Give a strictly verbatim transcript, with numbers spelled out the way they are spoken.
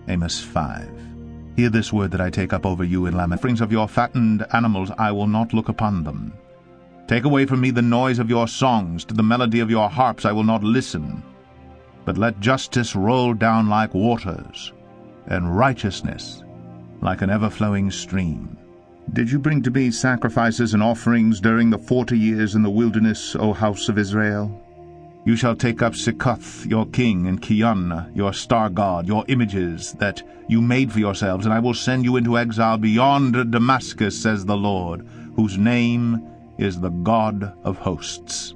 Amos five. Hear this word that I take up over you in lament. Offerings of your fattened animals, I will not look upon them. Take away from me the noise of your songs. To the melody of your harps I will not listen. But let justice roll down like waters, and righteousness like an ever-flowing stream. Did you bring to me sacrifices and offerings during the forty years in the wilderness, O house of Israel? You shall take up Sikkuth, your king, and Kiun, your star god, your images that you made for yourselves, and I will send you into exile beyond Damascus, says the Lord, whose name is the God of hosts.